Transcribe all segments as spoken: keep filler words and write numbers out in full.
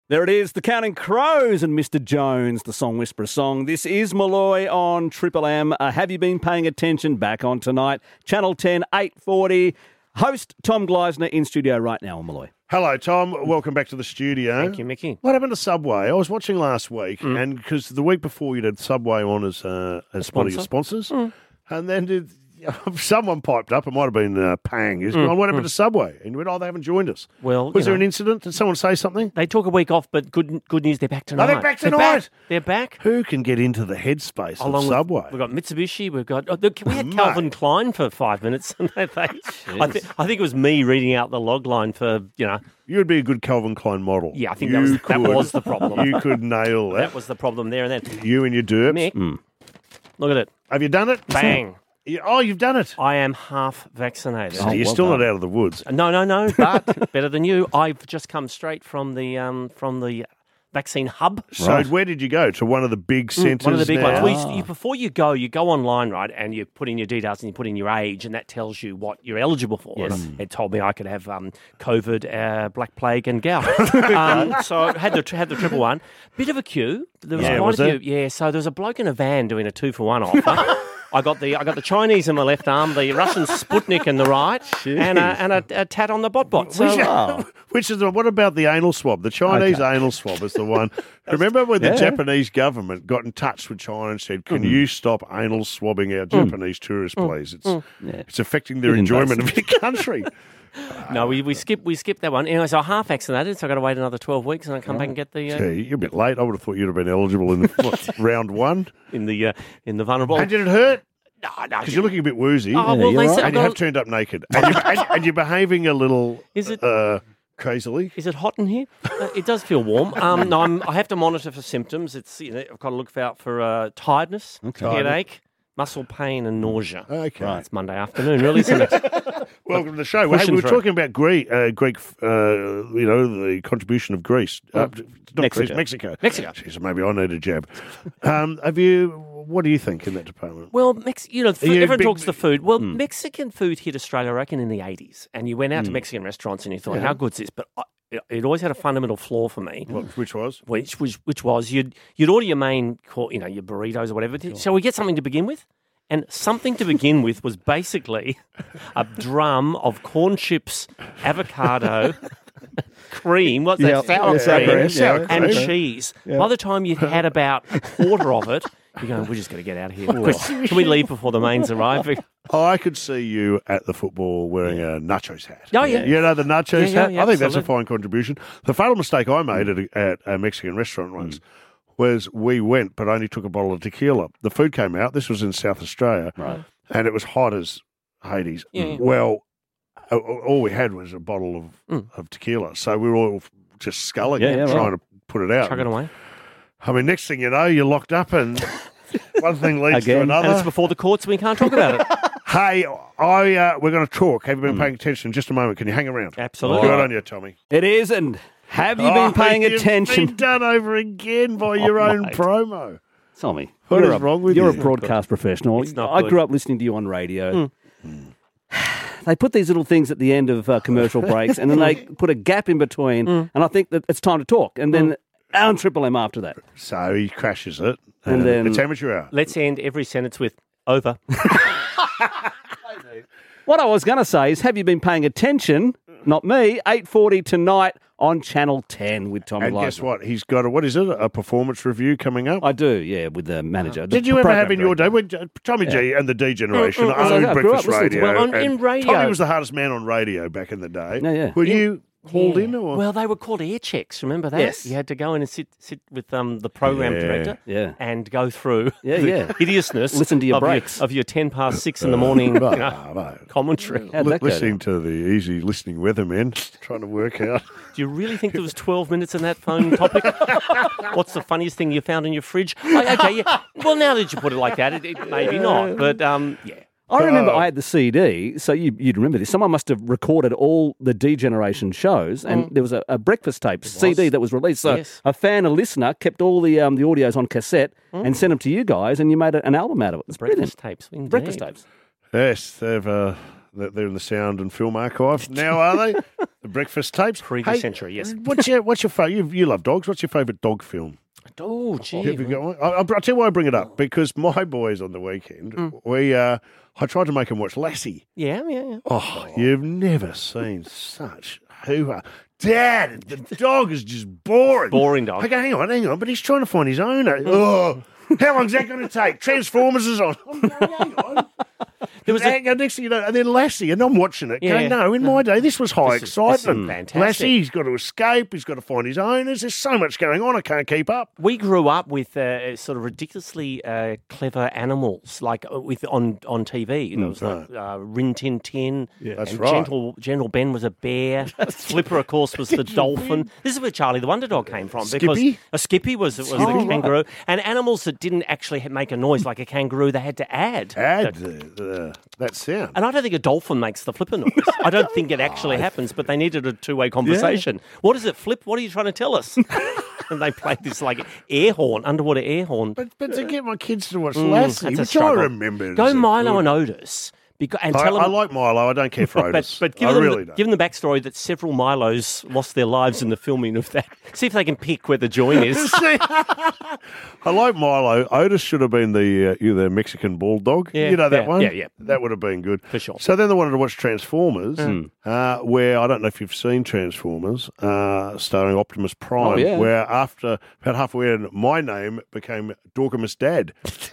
There it is, the Counting Crows and Mister Jones, the Song Whisperer song. This is Malloy on Triple M. Uh, have you been paying attention? Back on tonight, Channel ten, eight forty. Host Tom Gleisner in studio right now on Malloy. Hello, Tom. Welcome back to the studio. Thank you, Mickey. What happened to Subway? I was watching last week, Mm. and because the week before you had Subway on as, uh, as one of your sponsors, Mm. and then did, someone piped up, it might have been uh, Pang, is Mm, going, what happened mm. to Subway? And you went, oh, they haven't joined us. Well, Was you there know, an incident? Did someone say something? They took a week off, but good good news, they're back tonight. they're back They're tonight? back. They're back. Who can get into the headspace Along of with- Subway? We've got Mitsubishi. We've got. Oh, look, we had Mate. Calvin Klein for five minutes. And they, they, I, th- I think it was me reading out the log line for you know. You would be a good Calvin Klein model. Yeah, I think You that was that could- was the problem. You could nail that. That was the problem there and then. You and your derps. Mick, look at it. Have you done it? Bang. You- Oh, you've done it. I am half vaccinated. You're well still done. not out of the woods. No, no, no. But better than you. I've just come straight from the um from the vaccine hub. So Right. where did you go? To one of the big centres Mm, One of the big now? ones. Well, you, you, before you go, you go online, right, and you put in your details and you put in your age, and that tells you what you're eligible for. Yes. And it told me I could have um, COVID, uh, black plague, and gout. um, so I had the had the triple one. Bit of a queue. There was Yeah, quite was a there? few. Yeah. So there was a bloke in a van doing a two for one offer. I got the I got the Chinese in my left arm, the Russian Sputnik in the right, and a, and a, a tat on the bot bot. So Which, Oh. which is the, what about the anal swab? The Chinese Okay. anal swab is the one. Remember when the Yeah. Japanese government got in touch with China and said, "Can you stop anal swabbing our Japanese tourists, please? It's Yeah. it's affecting their Bit enjoyment of your country." no, we we skipped we skipped that one. Anyway, so I'm half vaccinated, so I got to wait another twelve weeks, and I come back and get the uh, Gee, you're a bit late. I would have thought you'd have been eligible in the, what, round one. in the uh, in the vulnerable. And did it hurt? No, no, Because you're looking a bit woozy. Oh, well, you're they right. said, and you have turned up naked. And you're, and, and you're behaving a little Is it- uh, crazily. Is it hot in here? Uh, it does feel warm. Um, no, I'm, I have to monitor for symptoms. It's you know, I've got to look out for uh, tiredness, headache, muscle pain, and nausea. Okay. It's Monday afternoon, really, isn't it? Welcome to the show. Hey, Pushing we were through. talking about Greek, uh, Greek, uh, you know, the contribution of Greece. Uh, not Mexico. Greece, Mexico. Mexico. Jeez, maybe I need a jab. Um, have you? What do you think in that department? Well, Mex- you know, food, you everyone big- talks the food. Well, Mexican food hit Australia, I reckon, in the eighties. And you went out to Mexican restaurants and you thought, how good's this? But I, it, it always had a fundamental flaw for me. What, which was? Which, which, which was you'd you'd order your main, cour- you know, your burritos or whatever. Shall we get something to begin with? And something to begin with was basically a drum of corn chips, avocado, cream, what's Yeah, that, sour yeah, sour cream, cream, sour and cream. cheese. By the time you'd had about a quarter of it, you're going, we're just going to get out of here. Quick, can we leave before the mains arrive? Oh, I could see you at the football wearing a nachos hat. Oh, yeah. You know, the nachos Yeah, yeah, hat? yeah, I think that's a absolutely. fine contribution. The fatal mistake I made at a, at a Mexican restaurant once was we went but only took a bottle of tequila. The food came out. This was in South Australia. Right. And it was hot as Hades. Yeah, yeah. Well, a- a- all we had was a bottle of, of tequila. So we were all just sculling Yeah, it, yeah, trying right. to put it out. Chuck it away. I mean, next thing you know, you're locked up and one thing leads to Again. another. And it's before the courts, we can't talk about it. Hey, I uh, we're going to talk. Have you been paying attention? Just a moment. Can you hang around? Absolutely. Good on you, Tommy. It is, and have you Oh, been paying you've attention? been done over again by your Oh, own mate. promo. Tommy, What you're is a, wrong with you're you? a broadcast professional. It's not I good. grew up listening to you on radio. They put these little things at the end of uh, commercial breaks, and then they put a gap in between, and I think that it's time to talk. And then on Triple M after that. So he crashes it, And and, then- it's amateur hour. Let's end every sentence with over. What I was going to say is, have you been paying attention? Not me. eight forty tonight on Channel ten with Tommy And guess Gleisner. what? He's got a what is it? A performance review coming up. I do, yeah, with the manager. The Did you ever program have in your director. day when uh, Tommy G and the D generation Mm, mm, I owned grew up breakfast listening to radio? it. Well, on- and in radio- Tommy was the hardest man on radio back in the day. Yeah, yeah. Were you hauled in or? Well, they were called air checks. Remember that? Yes. You had to go in and sit sit with um, the program Yeah. director Yeah. and go through Yeah, the yeah. hideousness Listen to your of, breaks. Your, of your ten past six in the morning you know, Ah, mate. commentary. How'd Li- that go listening to the easy listening weathermen trying to work out. Do you really think there was twelve minutes in that phone topic? What's the funniest thing you found in your fridge? Oh, okay, yeah. Well, now that you put it like that, it, it maybe not. But um, yeah. I remember Oh. I had the C D, so you, you'd remember this. Someone must have recorded all the D Generation shows, and there was a, a breakfast tape C D that was released. So Yes. a fan, a listener, kept all the um, the audios on cassette and sent them to you guys, and you made a, an album out of it. It's brilliant. Breakfast tapes. Indeed. Breakfast tapes. Yes, they've uh, They're they're in the sound and film archive now, are they? The breakfast tapes. Previous century, yes. What's your what's your fa- you, you love dogs? What's your favourite dog film? Oh, gee. Have you got one? I, I'll tell you why I bring it up, because my boys on the weekend, Mm. we uh, I tried to make them watch Lassie. Yeah, yeah, yeah. Oh, you've never seen such hoo-ha. Dad, the dog is just boring. Boring dog. I go, hang on, hang on, but he's trying to find his owner. Oh, how long's that going to take? Transformers is on. I'm going, hang on. There was And a, next thing you know, and then Lassie, and I'm watching it. Yeah. Going, no, in my day, this was high This is- this is excitement. fantastic. Lassie, he's got to escape. He's got to find his owners. There's so much going on. I can't keep up. we grew up with uh, sort of ridiculously uh, clever animals, like uh, with on, on T V. You know, it was like uh, Rin Tin Tin. That's and right. Gentle, General Ben was a bear. Flipper, of course, was the dolphin. This is where Charlie the Wonder Dog came from. Because Skippy? a Skippy was, was Oh, the right. kangaroo. And animals that didn't actually ha- make a noise like a kangaroo, they had to add. Add that- the, uh, that sound. And I don't think a dolphin makes the flipper noise. I don't think it actually happens, but they needed a two-way conversation. What is it, Flip? What are you trying to tell us? And they played this like air horn, underwater air horn. But but to get my kids to watch Mm, Lassie, that's a which I struggle. remember. Go as a Milo good- and Otis. Because, and I, tell them, I like Milo. I don't care for but, Otis. but give I them, really the, don't. give them the backstory that several Milos lost their lives in the filming of that. See if they can pick where the join is. See, I like Milo. Otis should have been the uh, you know, the Mexican bulldog. Yeah, you know that yeah, one? yeah, yeah. That would have been good. For sure. So then they wanted to watch Transformers, uh, where I don't know if you've seen Transformers, uh, starring Optimus Prime, Oh, yeah. where after about halfway in, my name became Dorkimus Dad.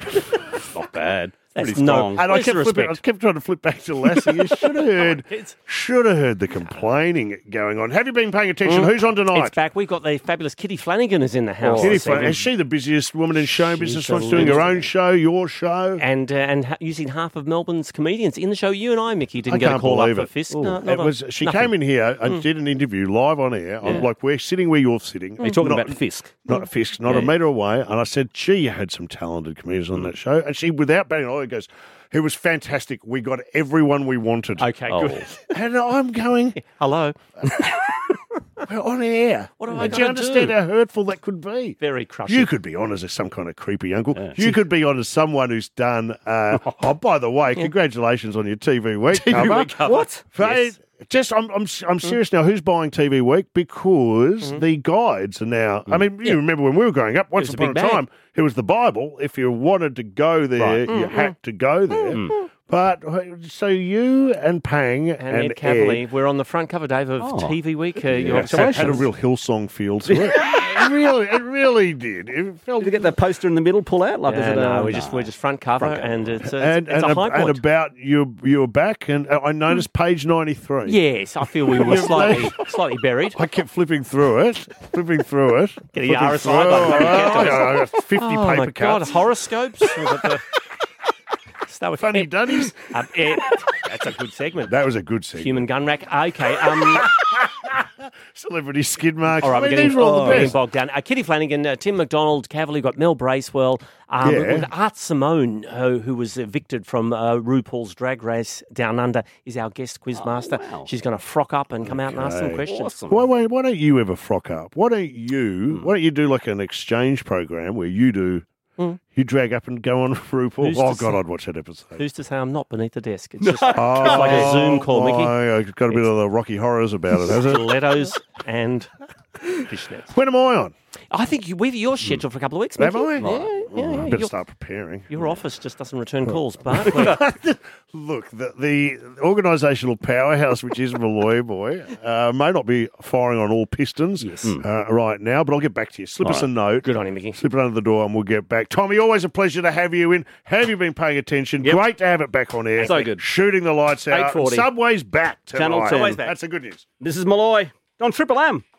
Not bad. That's Pretty no- strong. And I Where's the kept, flipping, I respect? kept trying to flip back to Lassie. You should have heard, It's- should have heard the complaining going on. Have you been paying attention? Who's on tonight? It's back. We've got the fabulous Kitty Flanagan is in the house. Kitty this Flanagan. evening. Is she the busiest woman in show She's business? a She's doing her legend. own show, your show. And uh, and ha- using half of Melbourne's comedians in the show. You and I, Mickey, didn't I get a can't call up believe for it. Fisk. Ooh. No, not It a- was. She nothing. came in here and did an interview live on air. I'm like, we're sitting where you're sitting. Are you talking not, about Fisk? Not a Fisk, not Yeah. a metre away. And I said, gee, you had some talented comedians on that show. And she, without batting an eye, goes, it was fantastic. We got everyone we wanted. Okay, Oh. good. And I'm going, Hello. we're on air. What am I Do you gonna understand do? how hurtful that could be? Very crushing. You could be on as some kind of creepy uncle. You could be on as someone who's done. Uh, oh, by the way, congratulations on your T V week T V cover. week cover. What? Yes. Just, I'm, I'm, I'm serious now. Who's buying T V Week? Because the guides are now. I mean, you remember when we were growing up? Once was a upon a big bag. time, it was the Bible. If you wanted to go there, Right. you had to go there. But uh, so you and Pang and, And, Ed Cavalier, we're on the front cover, Dave, of Oh. T V Week. Uh, Yeah, your it had, had a congratulations. real Hillsong feel to it. it really, it really did. It felt Did you get that poster in the middle pull out? Like, is Yeah, it a, no, we're just we're just front cover, and it's a, and, it's and, a high and point. about you, you were back, and I noticed page ninety-three. Yes, I feel we were slightly slightly buried. I kept flipping through it, flipping through it. Get a flipping R S I through it. button when you get to Oh, it. yeah, I got fifty Oh paper my God, cuts. horoscopes. We've got the- Start with Funny Dunnies. Um, eh, that's a good segment. That was a good segment. Human gun rack. Okay. Um, Celebrity skid marks. all right, I we're mean, getting, these are all oh, the getting best. bogged down. Uh, Kitty Flanagan, uh, Tim McDonald, Cavalier, got Mel Bracewell, um, Yeah. and Art Simone, uh, who was evicted from uh, RuPaul's Drag Race Down Under, is our guest quizmaster. Oh, wow. She's going to frock up and come out and ask some Okay. questions. Awesome. Why, why, why don't you ever frock up? Why don't you? Hmm. Why don't you do like an exchange program where you do? You drag up and go on RuPaul. Who's Oh to God, say? I'd watch that episode. Who's to say I'm not beneath the desk? It's just Oh, it's like a Zoom call, Mickey. my, I've got a bit of the Rocky Horrors about it, has it? Stilettos and fishnets. When am I on? I think you, we've you're scheduled for a couple of weeks. Am Mickey. I? Yeah, yeah, yeah. Better Your, start preparing. your office just doesn't return calls, but we're- Look, the, the organisational powerhouse, which is Malloy Boy, uh, may not be firing on all pistons uh, right now, but I'll get back to you. Slip us a note. good on you, Mickey. Slip it under the door and we'll get back. Tommy, always a pleasure to have you in. Have you been paying attention? Yep. Great to have it back on air. So good. Shooting the lights out. eight forty. Subway's back tonight. Channel ten. Subway's back. That's the good news. This is Malloy on Triple M.